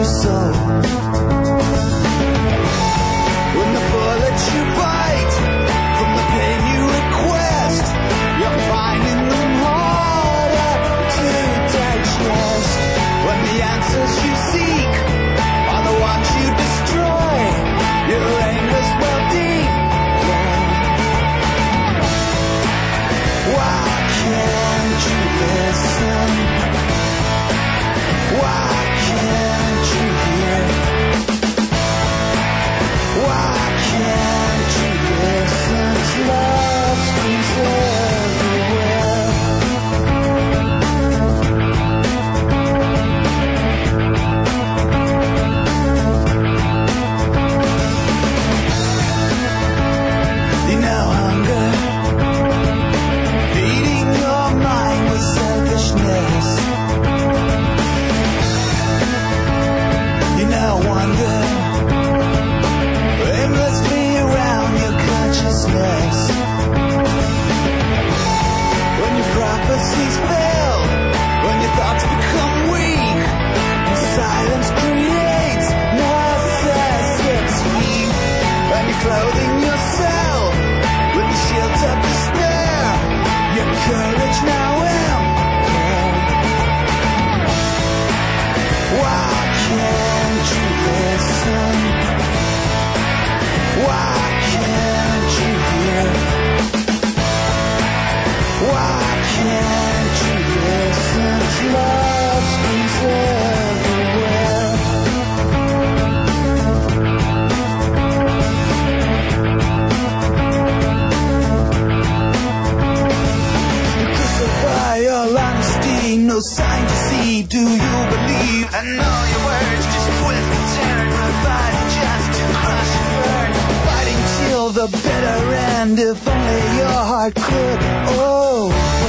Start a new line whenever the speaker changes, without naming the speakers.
your soul. When the bullets you bite, from the pain you request, you're finding them harder to digest. When the answers you seek are the ones you destroy, your aimless well deep. Why can't you listen? Why can't you hear? Why can't you listen to love screams everywhere? You know hunger feeding your mind with selfishness. You now wonder aimlessly around your consciousness. When your prophecies fail, when your thoughts become weak, and silence creates necessity. And you're clothing yourself with the shield of despair, your courage now impaired. Why can't you listen? Why can't you hear? Why can't you listen to love screams everywhere? You crucify all honesty, no sign to see. Do you believe? And all your words just twist and turn, revive just to crush and burn. Fighting till the bitter end, if only your heart could. Oh.